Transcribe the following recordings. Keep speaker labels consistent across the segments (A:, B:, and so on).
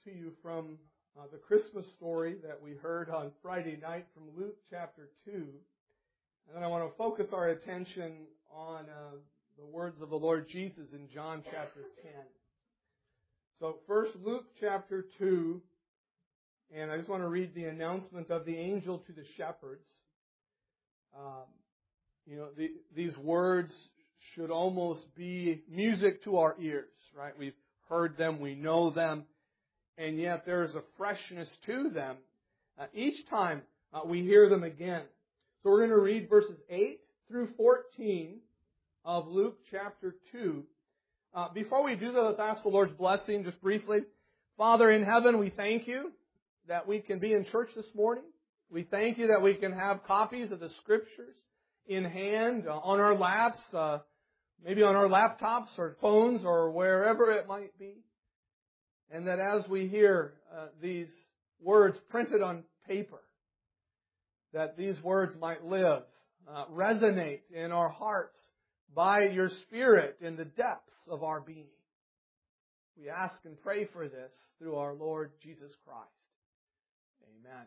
A: to you from the Christmas story that we heard on Friday night from Luke chapter 2. And then I want to focus our attention on the words of the Lord Jesus in John chapter 10. So first, Luke chapter 2, and I just want to read the announcement of the angel to the shepherds. These words should almost be music to our ears, right? We've heard them, we know them, and yet there is a freshness to them each time we hear them again. So we're going to read verses 8 through 14 of Luke chapter 2. Before we do that, let's ask the Lord's blessing just briefly. Father in heaven, we thank you that we can be in church this morning. We thank you that we can have copies of the Scriptures in hand, on our laps, maybe on our laptops or phones or wherever it might be. And that as we hear these words printed on paper, that these words might live, resonate in our hearts by your Spirit in the depths of our being. We ask and pray for this through our Lord Jesus Christ. Amen.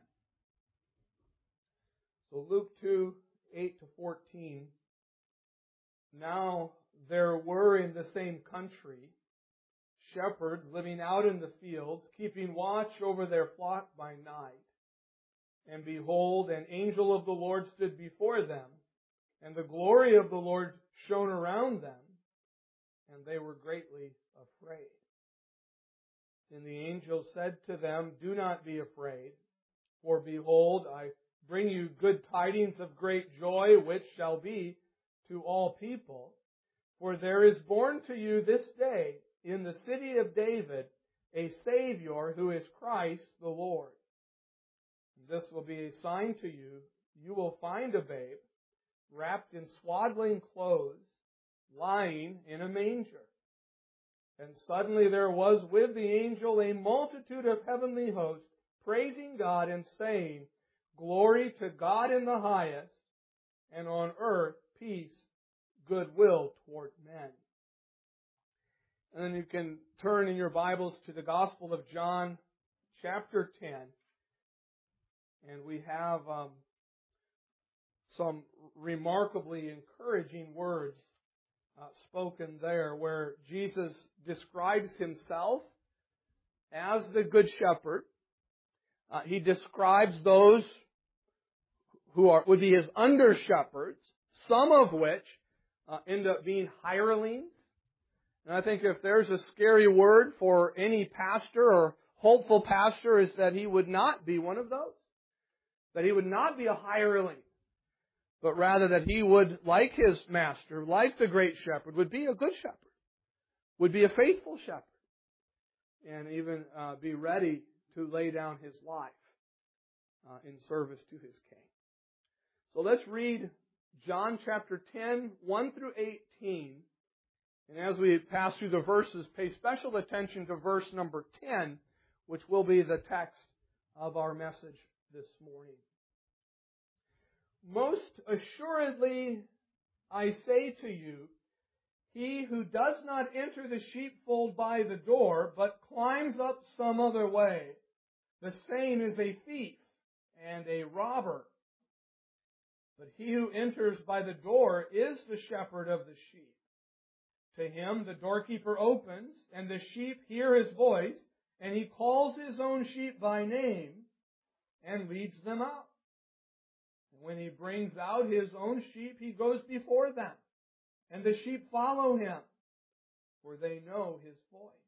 A: So Luke 2, 8 to 14. Now there were in the same country shepherds living out in the fields, keeping watch over their flock by night. And behold, an angel of the Lord stood before them, and the glory of the Lord shone around them, and they were greatly afraid. And the angel said to them, "Do not be afraid, for behold, I bring you good tidings of great joy, which shall be to all people. For there is born to you this day in the city of David a Savior who is Christ the Lord. This will be a sign to you. You will find a babe wrapped in swaddling clothes, lying in a manger." And suddenly there was with the angel a multitude of heavenly hosts, praising God and saying, "Glory to God in the highest, and on earth peace, goodwill toward men." And then you can turn in your Bibles to the Gospel of John, chapter 10. And we have some remarkably encouraging words spoken there, where Jesus describes himself as the Good Shepherd. He describes those who would be his under-shepherds, some of which end up being hirelings. And I think if there's a scary word for any pastor or hopeful pastor, is that he would not be one of those. That he would not be a hireling, but rather that he would, like his master, like the great shepherd, would be a good shepherd, would be a faithful shepherd, and even be ready to lay down his life in service to his king. So let's read John chapter 10, 1 through 18. And as we pass through the verses, pay special attention to verse number 10, which will be the text of our message this morning. "Most assuredly, I say to you, he who does not enter the sheepfold by the door, but climbs up some other way, the same is a thief and a robber. But he who enters by the door is the shepherd of the sheep. To him the doorkeeper opens, and the sheep hear his voice, and he calls his own sheep by name and leads them out. And when he brings out his own sheep, he goes before them, and the sheep follow him, for they know his voice.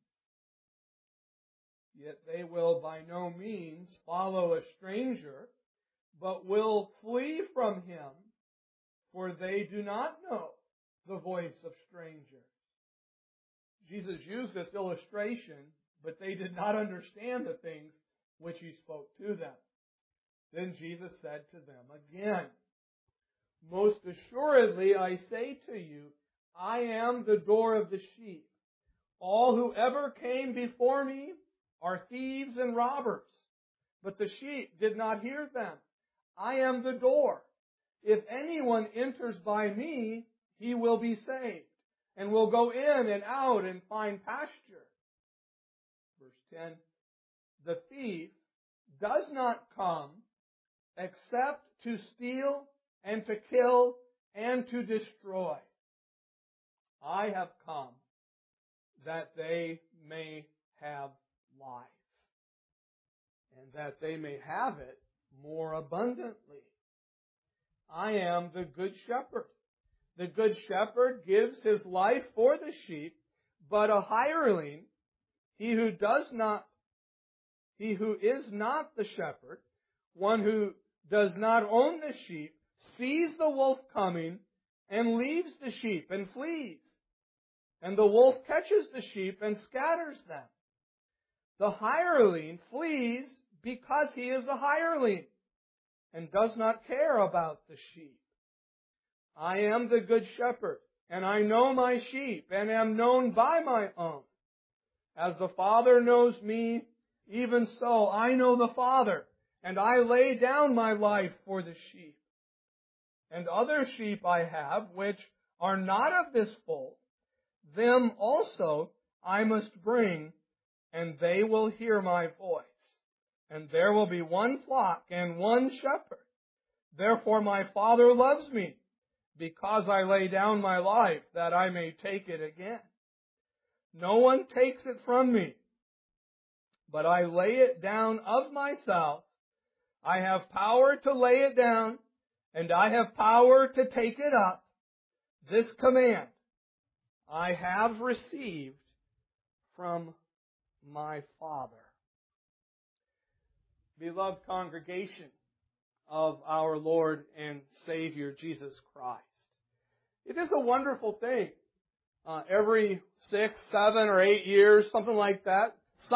A: Yet they will by no means follow a stranger, but will flee from him, for they do not know the voice of strangers." Jesus used this illustration, but they did not understand the things which he spoke to them. Then Jesus said to them again, "Most assuredly I say to you, I am the door of the sheep. All who ever came before me are thieves and robbers, but the sheep did not hear them. I am the door. If anyone enters by me, he will be saved, and will go in and out and find pasture." Verse 10, the thief does not come except to steal and to kill and to destroy. I have come that they may have life, and that they may have it more abundantly. I am the good shepherd. The good shepherd gives his life for the sheep, but a hireling, he who is not the shepherd, one who does not own the sheep, sees the wolf coming and leaves the sheep and flees. And the wolf catches the sheep and scatters them. The hireling flees because he is a hireling and does not care about the sheep. I am the good shepherd, and I know my sheep, and am known by my own. As the Father knows me, even so I know the Father, and I lay down my life for the sheep. And other sheep I have, which are not of this fold, them also I must bring, and they will hear my voice. And there will be one flock and one shepherd. Therefore my Father loves me, because I lay down my life, that I may take it again. No one takes it from me, but I lay it down of myself. I have power to lay it down, and I have power to take it up. This command I have received from my Father. Beloved congregation of our Lord and Savior Jesus Christ, it is a wonderful thing. Every 6, 7, or 8 years, something like that,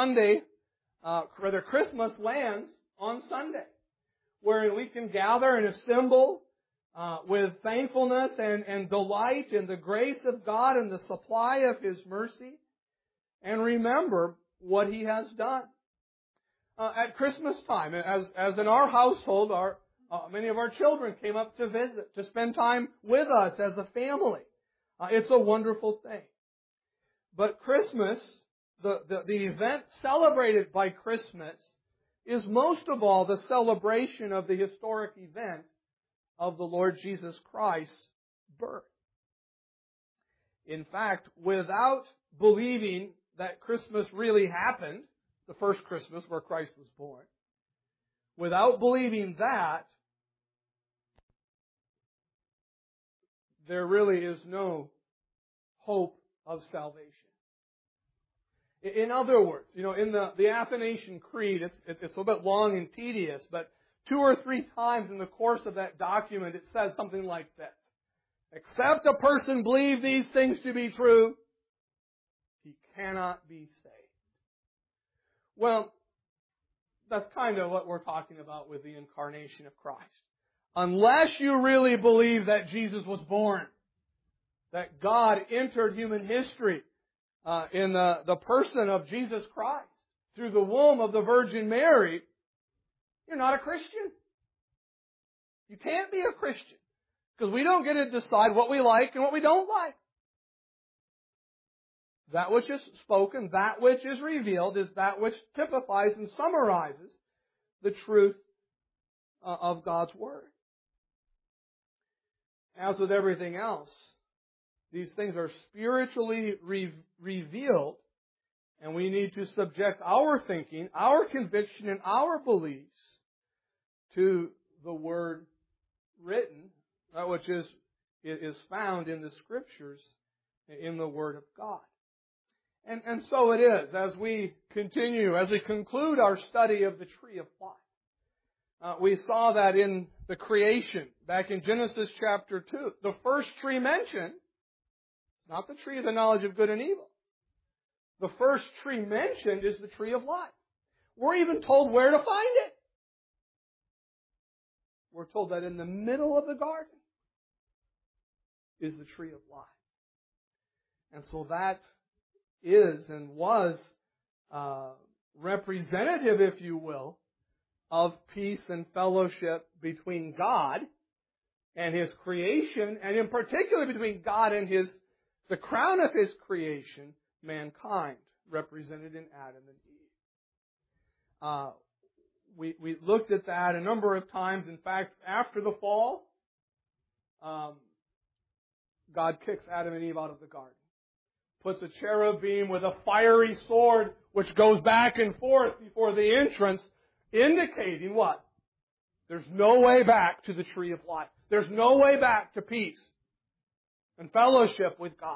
A: Christmas lands on Sunday, where we can gather and assemble with thankfulness and delight in the grace of God and the supply of His mercy, and remember what He has done. At Christmas time, as in our household, many of our children came up to visit, to spend time with us as a family. It's a wonderful thing. But Christmas, the event celebrated by Christmas, is most of all the celebration of the historic event of the Lord Jesus Christ's birth. In fact, without believing that Christmas really happened, the first Christmas where Christ was born, without believing that, there really is no hope of salvation. In other words, in the Athanasian Creed, it's a little bit long and tedious, but 2 or 3 times in the course of that document, it says something like this: except a person believe these things to be true, he cannot be saved. Well, that's kind of what we're talking about with the incarnation of Christ. Unless you really believe that Jesus was born, that God entered human history in the person of Jesus Christ through the womb of the Virgin Mary, you're not a Christian. You can't be a Christian, because we don't get to decide what we like and what we don't like. That which is spoken, that which is revealed, is that which typifies and summarizes the truth of God's Word. As with everything else, these things are spiritually revealed, and we need to subject our thinking, our conviction, and our beliefs to the Word written, which is found in the Scriptures, in the Word of God. And so it is, as we conclude our study of the tree of life. We saw that in the creation, back in Genesis chapter 2. The first tree mentioned, not the tree of the knowledge of good and evil. The first tree mentioned is the tree of life. We're even told where to find it. We're told that in the middle of the garden is the tree of life. And so that is and was representative, if you will, of peace and fellowship between God and His creation, and in particular between God and the crown of His creation, mankind, represented in Adam and Eve. We looked at that a number of times. In fact, after the fall, God kicks Adam and Eve out of the garden. Puts a cherubim with a fiery sword which goes back and forth before the entrance, indicating what? There's no way back to the tree of life. There's no way back to peace and fellowship with God.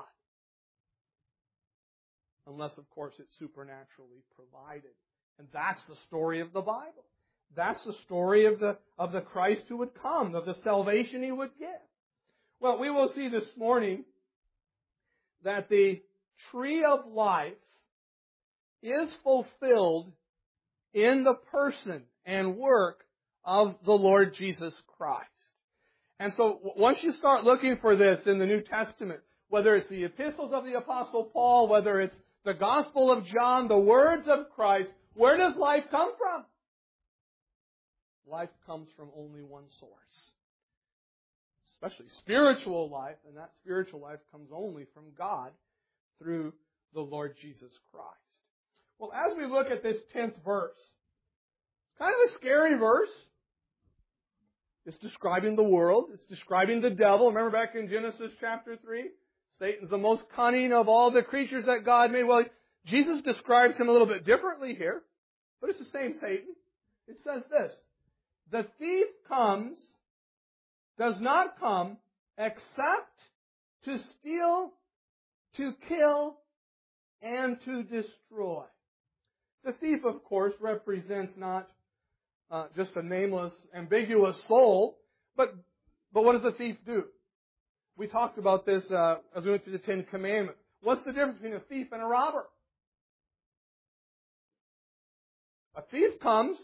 A: Unless, of course, it's supernaturally provided. And that's the story of the Bible. That's the story of the Christ who would come, of the salvation He would give. Well, we will see this morning that the tree of life is fulfilled in the person and work of the Lord Jesus Christ. And so once you start looking for this in the New Testament, whether it's the epistles of the Apostle Paul, whether it's the Gospel of John, the words of Christ, where does life come from? Life comes from only one source. Especially spiritual life, and that spiritual life comes only from God through the Lord Jesus Christ. Well, as we look at this 10th verse, kind of a scary verse. It's describing the world. It's describing the devil. Remember back in Genesis chapter 3? Satan's the most cunning of all the creatures that God made. Well, Jesus describes him a little bit differently here, but it's the same Satan. It says this: the thief does not come except to steal, to kill, and to destroy. The thief, of course, represents not just a nameless, ambiguous soul, but what does the thief do? We talked about this as we went through the Ten Commandments. What's the difference between a thief and a robber? A thief comes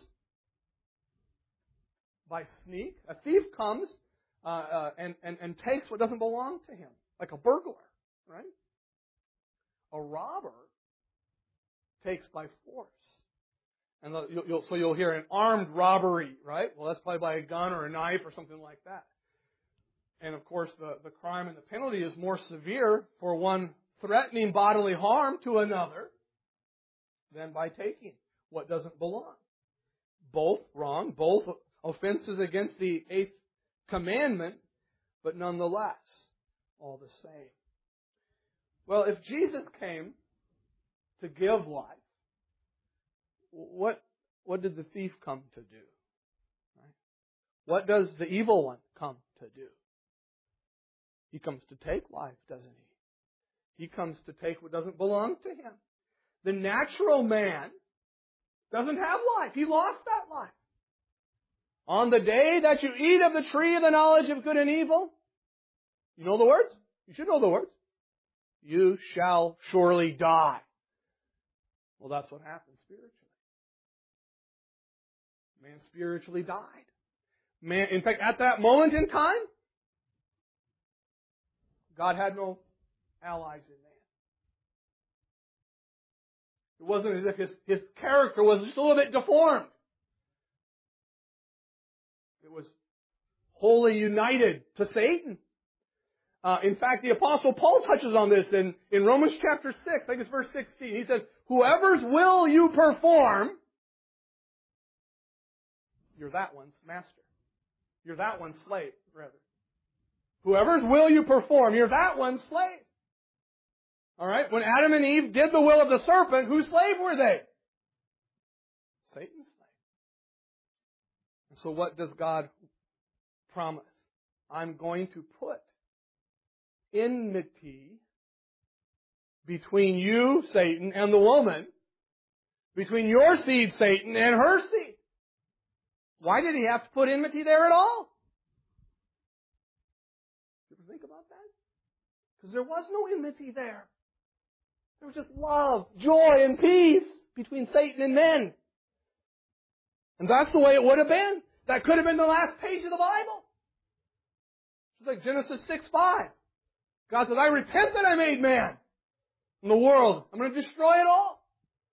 A: by sneak. A thief comes and takes what doesn't belong to him, like a burglar, right? A robber takes by force. And you'll hear an armed robbery, right? Well, that's probably by a gun or a knife or something like that. And of course, the crime and the penalty is more severe for one threatening bodily harm to another than by taking what doesn't belong. Both wrong, both offenses against the 8th commandment, but nonetheless, all the same. Well, if Jesus came to give life, what did the thief come to do? Right? What does the evil one come to do? He comes to take life, doesn't he? He comes to take what doesn't belong to him. The natural man doesn't have life. He lost that life. On the day that you eat of the tree of the knowledge of good and evil, you know the words? You should know the words. You shall surely die. Well, that's what happened spiritually. Man spiritually died. Man, in fact, at that moment in time, God had no allies in man. It wasn't as if his character was just a little bit deformed. It was wholly united to Satan. In fact, the Apostle Paul touches on this in Romans chapter 6, I think it's verse 16. He says, whoever's will you perform, you're that one's master. You're that one's slave, rather. Whoever's will you perform, you're that one's slave. Alright? When Adam and Eve did the will of the serpent, whose slave were they? Satan's slave. And so what does God promise? I'm going to put enmity between you, Satan, and the woman, between your seed, Satan, and her seed. Why did he have to put enmity there at all? You ever think about that? Because there was no enmity there. There was just love, joy, and peace between Satan and men. And that's the way it would have been. That could have been the last page of the Bible. It's like Genesis 6:5. God says, I repent that I made man in the world. I'm going to destroy it all.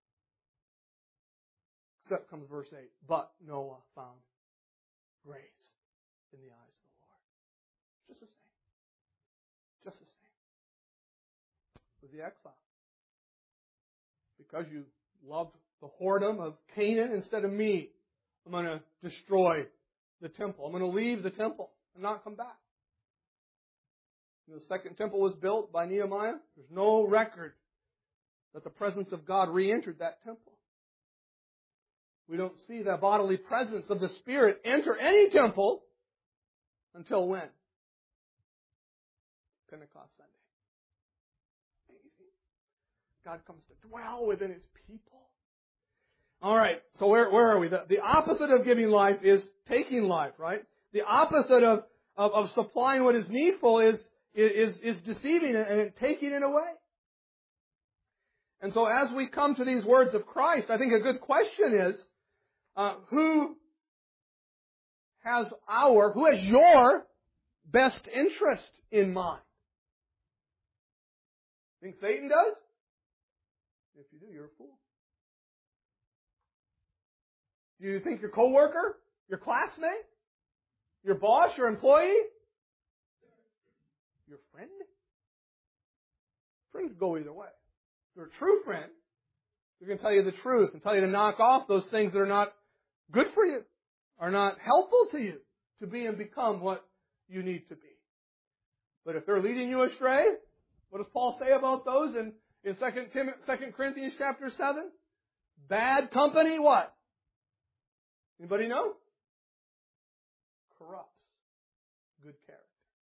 A: Except comes verse 8. But Noah found grace in the eyes of the Lord. Just the same. Just the same. With the exile. Because you loved the whoredom of Canaan instead of me. I'm going to destroy the temple. I'm going to leave the temple and not come back. The second temple was built by Nehemiah. There's no record that the presence of God re-entered that temple. We don't see the bodily presence of the Spirit enter any temple until when? Pentecost Sunday. Amazing. God comes to dwell within His people. All right, so where are we? The opposite of giving life is taking life, right? The opposite of supplying what is needful is deceiving it and taking it away. And so as we come to these words of Christ, I think a good question is, who has your best interest in mind? Think Satan does? If you do, you're a fool. Do you think your coworker, your classmate, your boss, your employee, your friend? Friends go either way. If they're a true friend, they're going to tell you the truth and tell you to knock off those things that are not good for you, are not helpful to you to be and become what you need to be. But if they're leading you astray, what does Paul say about those in 2 Corinthians chapter 7? Bad company, what? Anybody know? Corrupts good character.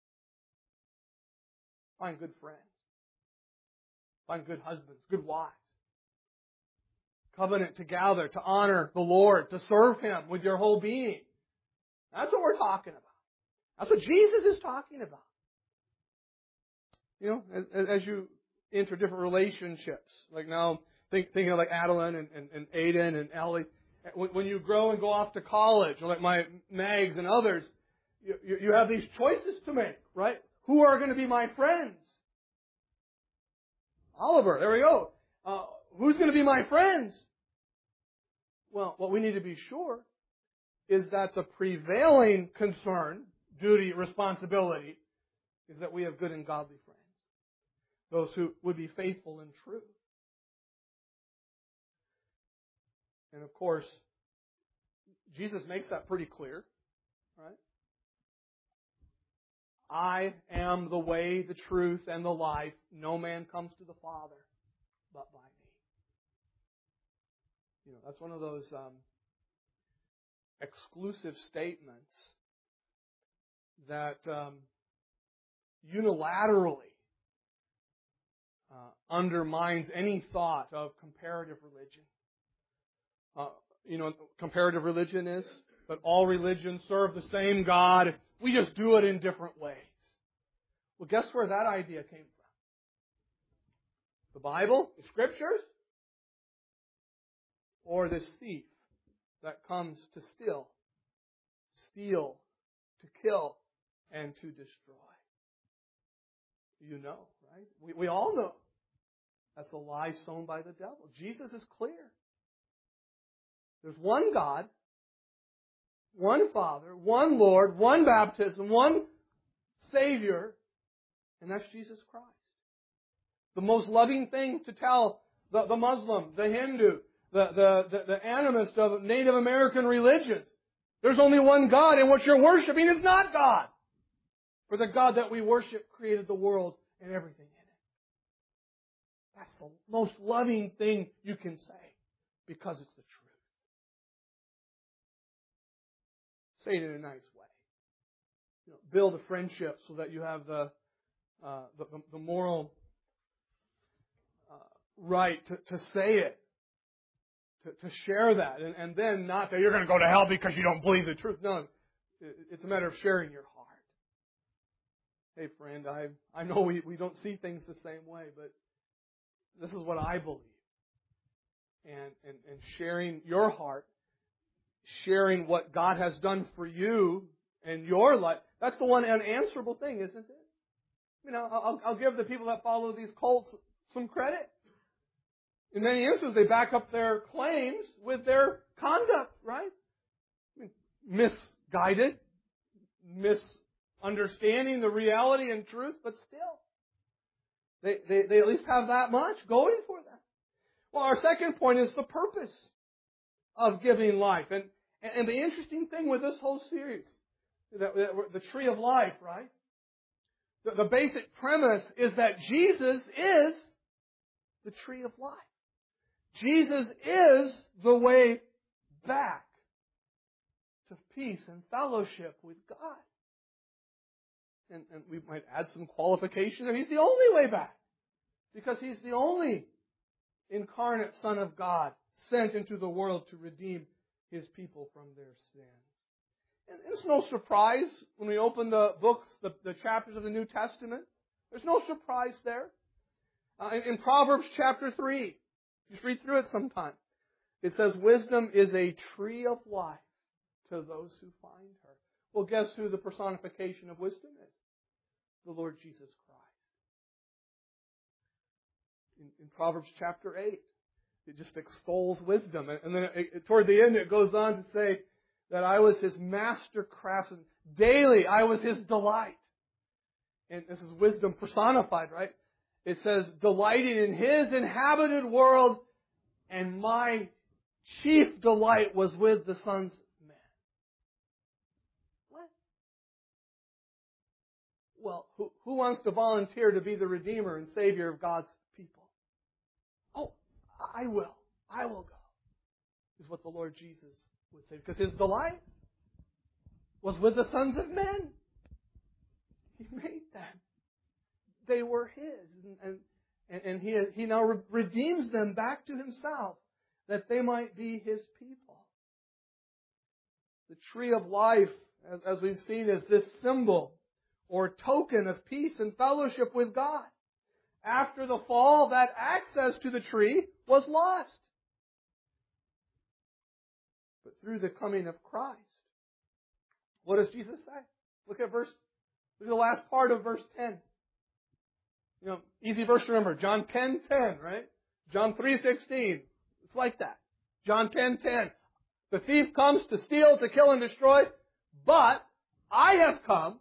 A: Find good friends. Find good husbands, good wives. Covenant together to honor the Lord, to serve Him with your whole being. That's what we're talking about. That's what Jesus is talking about. You know, as you enter different relationships, like now, thinking of like Adeline and Aiden and Ellie, when you grow and go off to college, or like my Mags and others, you have these choices to make, right? Who are going to be my friends? Oliver, there we go. Who's going to be my friends? Well, what we need to be sure is that the prevailing concern, duty, responsibility, is that we have good and godly friends. Those who would be faithful and true. And of course, Jesus makes that pretty clear, right? I am the way, the truth, and the life. No man comes to the Father but by me. You know, that's one of those exclusive statements that unilaterally undermines any thought of comparative religion. You know, comparative religion is, but all religions serve the same God. We just do it in different ways. Well, guess where that idea came from? The Bible, the Scriptures, or this thief that comes to steal, to kill, and to destroy. You know, right? We all know. That's a lie sown by the devil. Jesus is clear. There's one God, one Father, one Lord, one baptism, one Savior, and that's Jesus Christ. The most loving thing to tell the Muslim, the Hindu, the animist of Native American religions, there's only one God, and what you're worshiping is not God. For the God that we worship created the world and everything in it. That's the most loving thing you can say, because it's the truth. Say it in a nice way. You know, build a friendship so that you have the moral right to say it, to share that, and then not that you're going to go to hell because you don't believe the truth. No, it's a matter of sharing your heart. Hey friend, I know we don't see things the same way, but this is what I believe. And sharing your heart, sharing what God has done for you and your life, that's the one unanswerable thing, isn't it? You know, I'll give the people that follow these cults some credit. In many instances, they back up their claims with their conduct, right? I mean, misguided, misunderstanding the reality and truth, but still, they at least have that much going for them. Well, our second point is the purpose of giving life. And the interesting thing with this whole series, the tree of life, right? The basic premise is that Jesus is the tree of life. Jesus is the way back to peace and fellowship with God. And we might add some qualification there. He's the only way back. Because He's the only incarnate Son of God sent into the world to redeem His people from their sins. And it's no surprise when we open the books, the chapters of the New Testament. There's no surprise there. In Proverbs chapter 3, just read through it sometime. It says, wisdom is a tree of life to those who find her. Well, guess who the personification of wisdom is? The Lord Jesus Christ. In Proverbs chapter 8, it just extols wisdom. And then toward the end it goes on to say that I was His master craftsman. Daily I was His delight. And this is wisdom personified, right? It says, delighting in His inhabited world, and my chief delight was with the sons of men. What? Well, who wants to volunteer to be the Redeemer and Savior of God's people? Oh, I will. I will go, is what the Lord Jesus would say. Because His delight was with the sons of men. He made them. They were His. And He now redeems them back to Himself, that they might be His people. The tree of life, as we've seen, is this symbol or token of peace and fellowship with God. After the fall, that access to the tree was lost. But through the coming of Christ, what does Jesus say? Look at the last part of verse 10. You know, easy verse to remember. John 10:10, right? John 3:16. It's like that. John 10:10. The thief comes to steal, to kill, and destroy, but I have come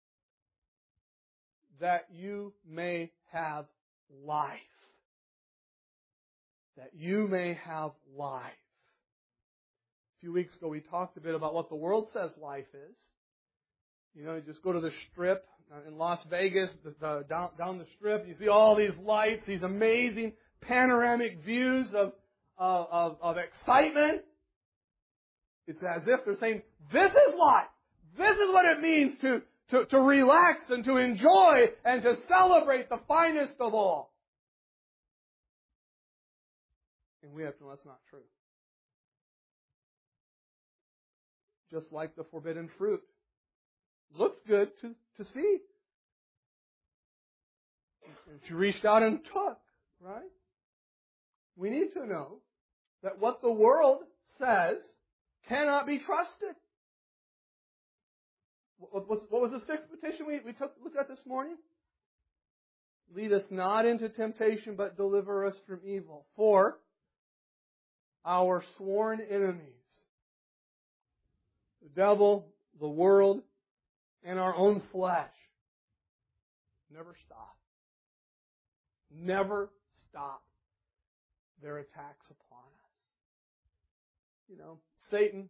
A: that you may have life. That you may have life. A few weeks ago we talked a bit about what the world says life is. You know, you just go to the Strip in Las Vegas, down the Strip, you see all these lights, these amazing panoramic views of excitement. It's as if they're saying, this is life. This is what it means to relax and to enjoy and to celebrate the finest of all. And we have to know that's not true. Just like the forbidden fruit. Looked good to see. And she reached out and took, right? We need to know that what the world says cannot be trusted. What was the sixth petition we looked at this morning? Lead us not into temptation, but deliver us from evil. For our sworn enemies, the devil, the world, and our own flesh, never stop. Never stop their attacks upon us. You know, Satan,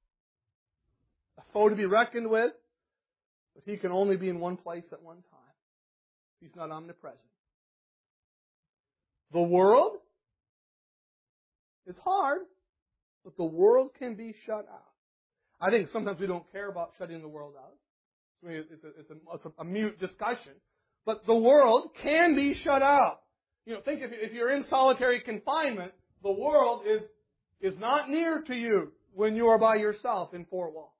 A: a foe to be reckoned with, but he can only be in one place at one time. He's not omnipresent. The world is hard, but the world can be shut out. I think sometimes we don't care about shutting the world out. I mean, it's a mute discussion. But the world can be shut out. You know, think if you're in solitary confinement, the world is not near to you when you are by yourself in four walls.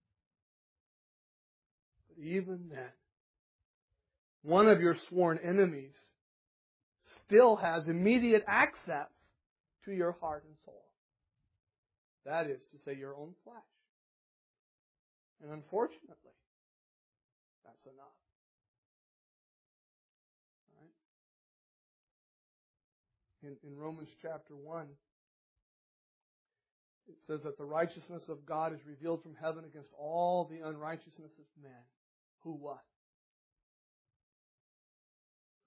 A: But even then, one of your sworn enemies still has immediate access to your heart and soul. That is to say, your own flesh. And unfortunately, that's enough. Right? In Romans chapter 1, it says that the righteousness of God is revealed from heaven against all the unrighteousness of men. Who what? Who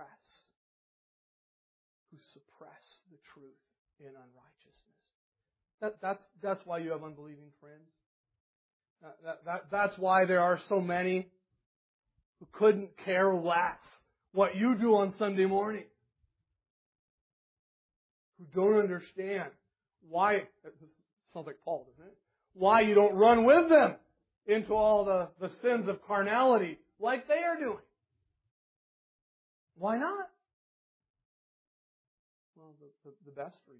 A: suppress the truth in unrighteousness. That's why you have unbelieving friends. That's why there are so many who couldn't care less what you do on Sunday morning, who don't understand why, this sounds like Paul, doesn't it? Why you don't run with them into all the sins of carnality like they are doing. Why not? Well, the best reason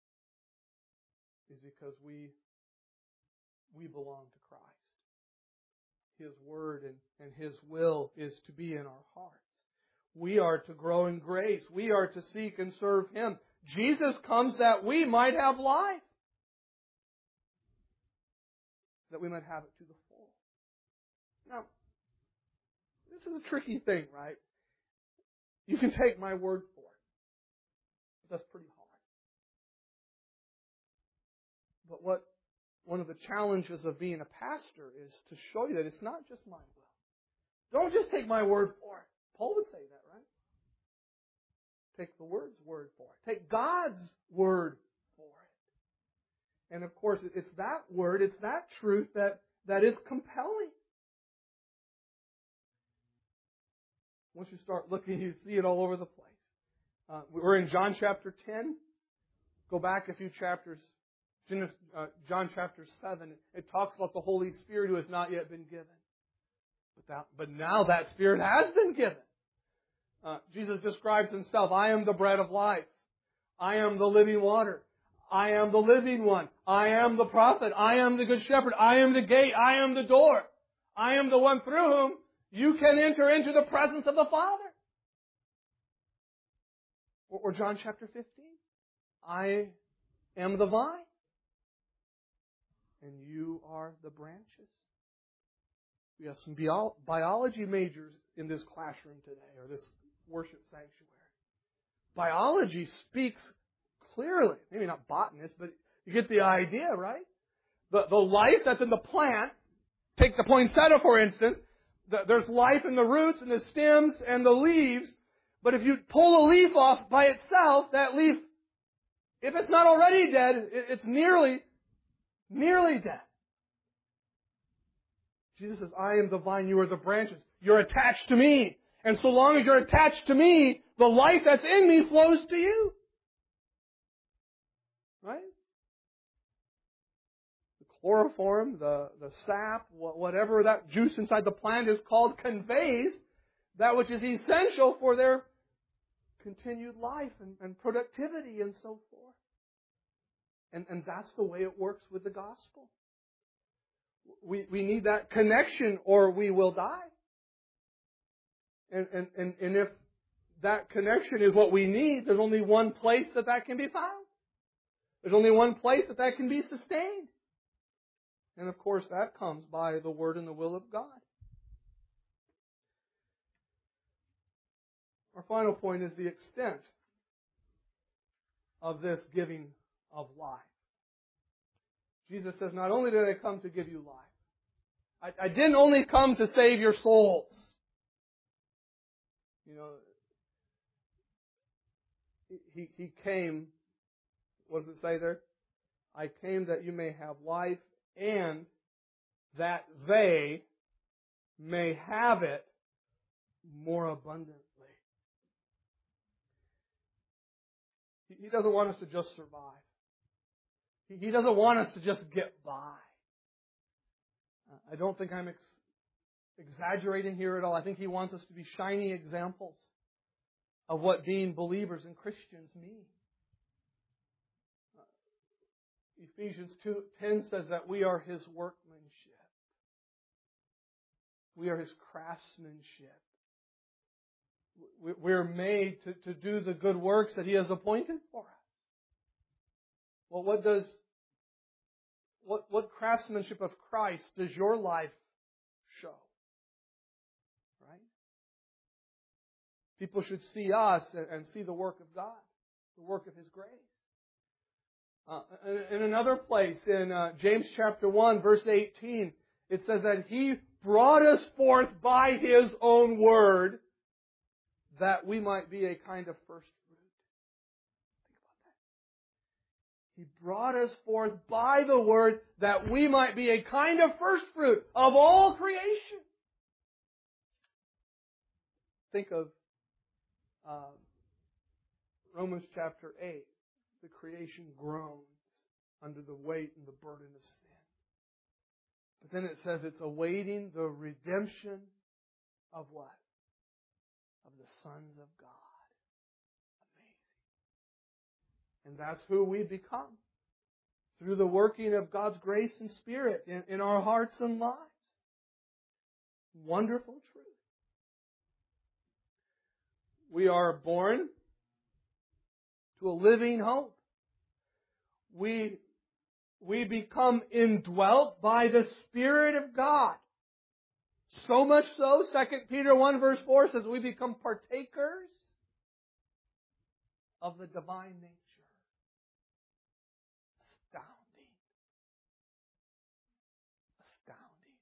A: is because we belong to Christ. His Word and His will is to be in our hearts. We are to grow in grace. We are to seek and serve Him. Jesus comes that we might have life. That we might have it to the full. Now, this is a tricky thing, right? You can take my word for it. But that's pretty hard. But one of the challenges of being a pastor is to show you that it's not just my will. Don't just take my word for it. Paul would say that, right? Take the Word's word for it. Take God's word for it. And of course, it's that word, it's that truth that is compelling. Once you start looking, you see it all over the place. We're in John chapter 10. Go back a few chapters. John chapter 7. It talks about the Holy Spirit who has not yet been given. But now that Spirit has been given. Jesus describes Himself, I am the bread of life. I am the living water. I am the living one. I am the prophet. I am the good shepherd. I am the gate. I am the door. I am the one through whom you can enter into the presence of the Father. Or John chapter 15. I am the vine. And you are the branches. We have some biology majors in this classroom today, or this worship sanctuary. Biology speaks clearly. Maybe not botanists, but you get the idea, right? The life that's in the plant, take the poinsettia for instance, there's life in the roots and the stems and the leaves, but if you pull a leaf off by itself, that leaf, if it's not already dead, it's nearly dead. Jesus says, I am the vine, you are the branches. You're attached to me. And so long as you're attached to me, the life that's in me flows to you. Right? The chloroform, the sap, whatever that juice inside the plant is called, conveys that which is essential for their continued life and productivity and so forth. And that's the way it works with the gospel. We need that connection or we will die. And if that connection is what we need, there's only one place that can be found. There's only one place that can be sustained. And of course that comes by the Word and the will of God. Our final point is the extent of this giving of life. Jesus says, not only did I come to give you life, I didn't only come to save your souls. You know, He came, what does it say there? I came that you may have life and that they may have it more abundantly. He doesn't want us to just survive. He doesn't want us to just get by. I don't think I'm exaggerating here at all. I think He wants us to be shining examples of what being believers and Christians mean. Ephesians 2:10 says that we are His workmanship. We are His craftsmanship. We're made to do the good works that He has appointed for us. Well, what craftsmanship of Christ does your life show? Right? People should see us and see the work of God, the work of His grace. In another place, in James chapter 1, verse 18, it says that He brought us forth by His own word that we might be a kind of first fruit. Think about He brought us forth by the Word that we might be a kind of first fruit of all creation. Think of Romans chapter 8. The creation groans under the weight and the burden of sin. But then it says it's awaiting the redemption of what? Of the sons of God. Amazing. And that's who we become. Through the working of God's grace and Spirit in our hearts and lives. Wonderful truth. We are born to a living hope. We become indwelt by the Spirit of God. So much so, 2 Peter 1 verse 4 says we become partakers of the divine nature. Astounding. Astounding.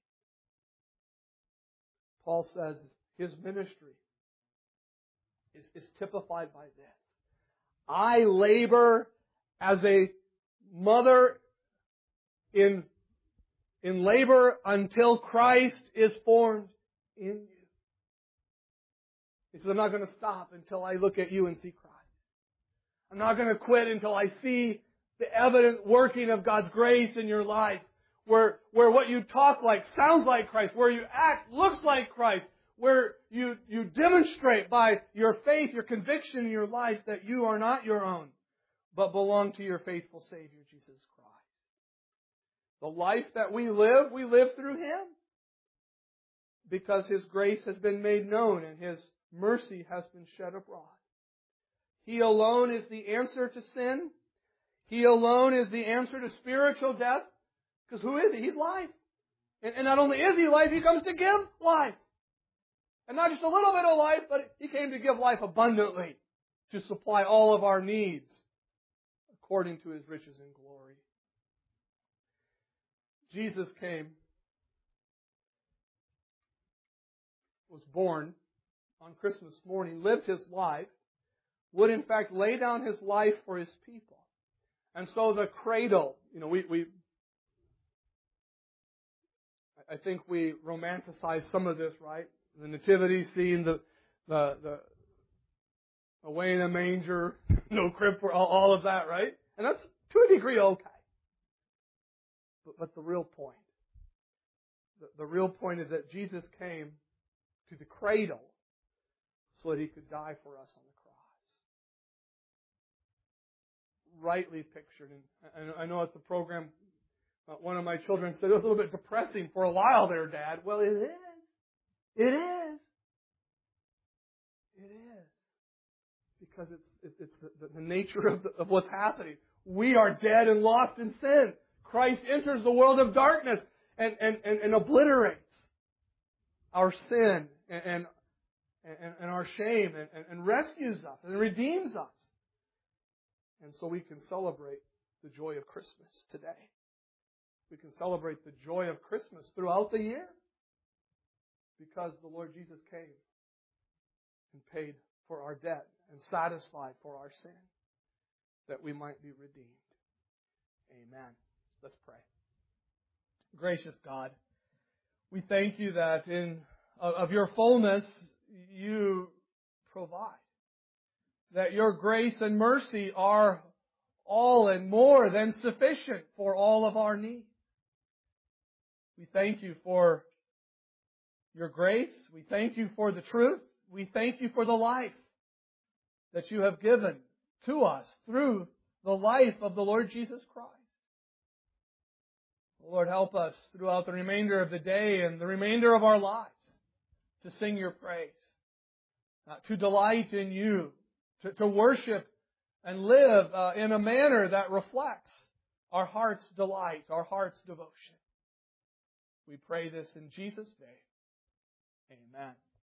A: Paul says his ministry is typified by this. I labor as a mother in labor until Christ is formed in you. He says, I'm not going to stop until I look at you and see Christ. I'm not going to quit until I see the evident working of God's grace in your life. Where what you talk like sounds like Christ. Where you act looks like Christ. Where you demonstrate by your faith, your conviction in your life that you are not your own, but belong to your faithful Savior, Jesus Christ. The life that we live through Him. Because His grace has been made known and His mercy has been shed abroad. He alone is the answer to sin. He alone is the answer to spiritual death. Because who is He? He's life. And not only is He life, He comes to give life. And not just a little bit of life, but He came to give life abundantly. To supply all of our needs according to His riches and glory. Jesus came, was born on Christmas morning, lived His life, would in fact lay down His life for His people. And so the cradle, I think we romanticize some of this, right? The nativity scene, the away in a manger, no crib for all of that, right? And that's to a degree okay. But the real point, the real point is that Jesus came to the cradle so that He could die for us on the cross. Rightly pictured. And I know at the program, one of my children said, it was a little bit depressing for a while there, Dad. Well, it is. It is. It is. Because it's the nature of what's happening. We are dead and lost in sin. Christ enters the world of darkness and obliterates our sin and our shame and rescues us and redeems us. And so we can celebrate the joy of Christmas today. We can celebrate the joy of Christmas throughout the year because the Lord Jesus came and paid for our debt and satisfied for our sin that we might be redeemed. Amen. Let's pray. Gracious God, we thank You that of Your fullness You provide. That Your grace and mercy are all and more than sufficient for all of our needs. We thank You for Your grace. We thank You for the truth. We thank You for the life that You have given to us through the life of the Lord Jesus Christ. Lord, help us throughout the remainder of the day and the remainder of our lives to sing Your praise, to delight in You, to worship and live in a manner that reflects our heart's delight, our heart's devotion. We pray this in Jesus' name. Amen.